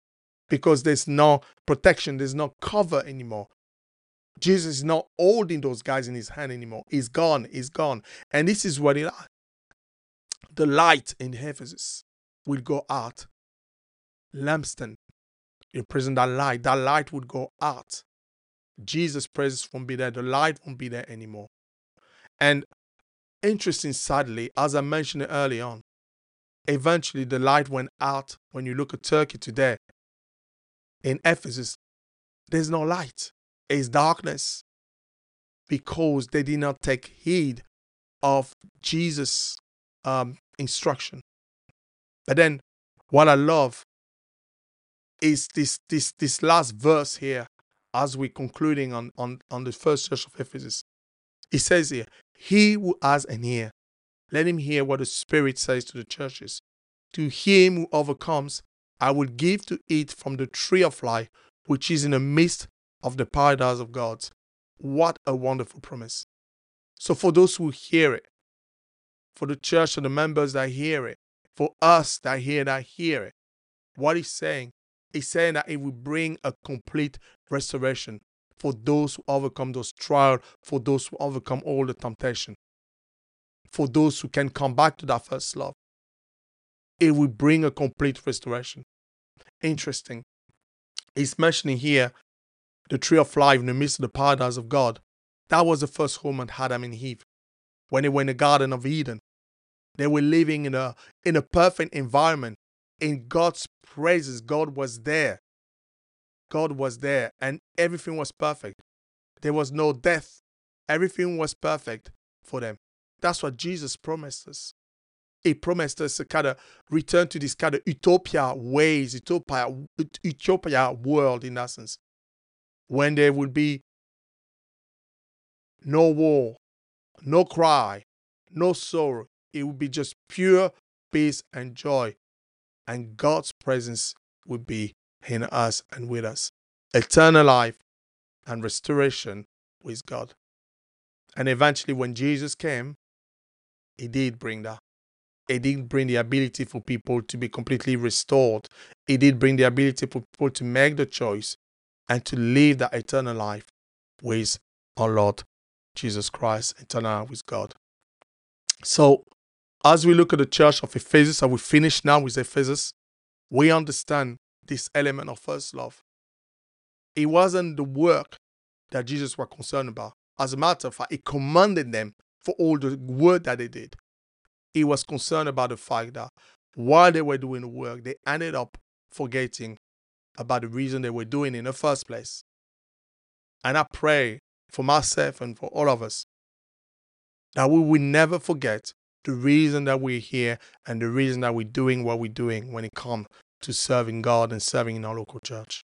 because there's no protection, there's no cover anymore. Jesus is not holding those guys in his hand anymore. He's gone. And this is what the light in Ephesus will go out. Lampstand, you present that light would go out. Jesus' presence won't be there. The light won't be there anymore. And interesting, sadly, as I mentioned early on, eventually the light went out. When you look at Turkey today, in Ephesus, there's no light. It's darkness, because they did not take heed of Jesus' instruction. But then what I love is this last verse here, as we're concluding on the first church of Ephesus. It says here, he who has an ear, let him hear what the Spirit says to the churches. To him who overcomes, I will give to eat from the tree of life, which is in the midst of the paradise of God. What a wonderful promise. So for those who hear it, for the church and the members that hear it, for us that hear it, what he's saying that it will bring a complete restoration for those who overcome those trials, for those who overcome all the temptation, for those who can come back to that first love. It will bring a complete restoration. Interesting. He's mentioning here the tree of life in the midst of the paradise of God. That was the first home of Adam and Eve. When they were in the Garden of Eden, they were living in a perfect environment. In God's praises, God was there. And everything was perfect. There was no death. Everything was perfect for them. That's what Jesus promised us. He promised us a kind of return to this kind of utopia ways, utopia world in essence, when there will be no war, no cry, no sorrow. It will be just pure peace and joy. And God's presence will be in us and with us. Eternal life and restoration with God. And eventually when Jesus came, he did bring that. He did bring the ability for people to be completely restored. He did bring the ability for people to make the choice and to live that eternal life with our Lord Jesus Christ, eternal life with God. So, as we look at the church of Ephesus, and we finish now with Ephesus, we understand this element of first love. It wasn't the work that Jesus was concerned about. As a matter of fact, he commanded them for all the work that they did. He was concerned about the fact that while they were doing the work, they ended up forgetting about the reason they were doing it in the first place. And I pray for myself and for all of us that we will never forget the reason that we're here and the reason that we're doing what we're doing when it comes to serving God and serving in our local church.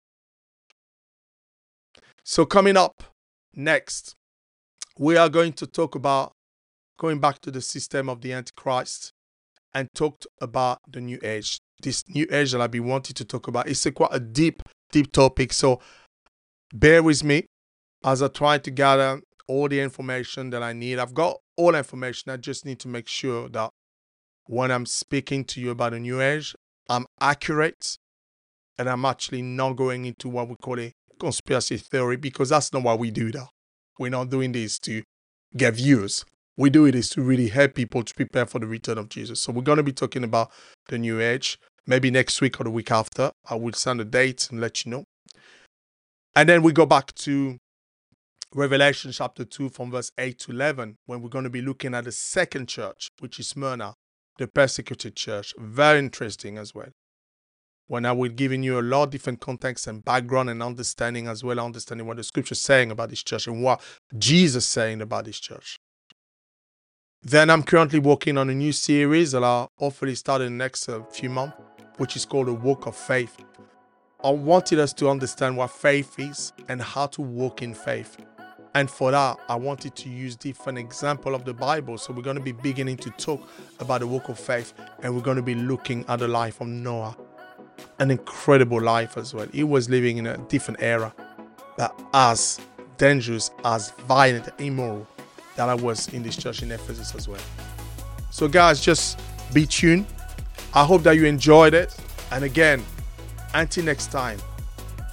So coming up next, we are going to talk about going back to the system of the Antichrist and talked about the New Age. This New Age that I've been wanting to talk about. It's quite a deep topic. So bear with me as I try to gather all the information that I need. I've got all the information. I just need to make sure that when I'm speaking to you about the New Age, I'm accurate and I'm actually not going into what we call a conspiracy theory, because that's not why we do that. We're not doing this to get views. We do it is to really help people to prepare for the return of Jesus. So we're going to be talking about the New Age. Maybe next week or the week after. I will send a date and let you know. And then we go back to Revelation chapter 2 from verse 8 to 11, when we're going to be looking at the second church, which is Smyrna, the persecuted church. Very interesting as well. When I will giving you a lot of different context and background and understanding as well, understanding what the scripture is saying about this church and what Jesus is saying about this church. Then I'm currently working on a new series that I'll hopefully start in the next few months, which is called The Walk of Faith. I wanted us to understand what faith is and how to walk in faith. And for that, I wanted to use different examples of the Bible. So we're going to be beginning to talk about the walk of faith, and we're going to be looking at the life of Noah. An incredible life as well. He was living in a different era, but as dangerous, as violent, immoral that I was in this church in Ephesus as well. So guys, just be tuned. I hope that you enjoyed it. And again, until next time,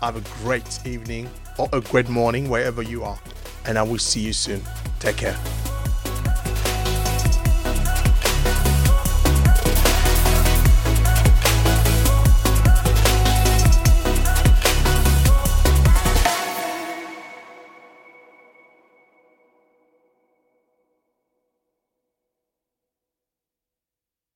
Have a great evening or a great morning wherever you are. And I will see you soon. Take care.